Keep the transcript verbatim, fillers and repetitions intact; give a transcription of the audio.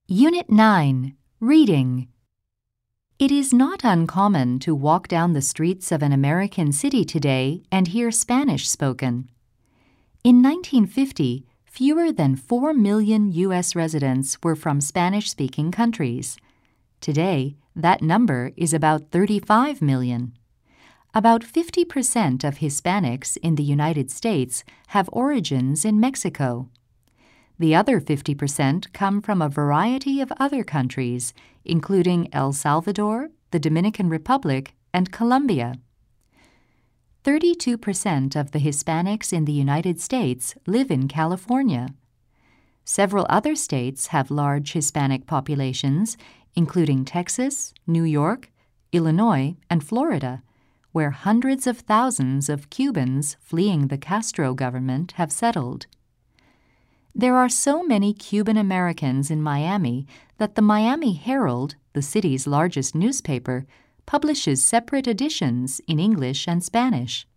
Unit nine, Reading. It is not uncommon to walk down the streets of an American city today and hear Spanish spoken. In nineteen fifty, fewer than four million U S residents were from Spanish-speaking countries. Today, that number is about thirty-five million. About fifty percent of Hispanics in the United States have origins in Mexico. The other fifty percent come from a variety of other countries, including El Salvador, the Dominican Republic, and Colombia. thirty-two percent of the Hispanics in the United States live in California. Several other states have large Hispanic populations, including Texas, New York, Illinois, and Florida, where hundreds of thousands of Cubans fleeing the Castro government have settled. There are so many Cuban Americans in Miami that the Miami Herald, the city's largest newspaper, publishes separate editions in English and Spanish.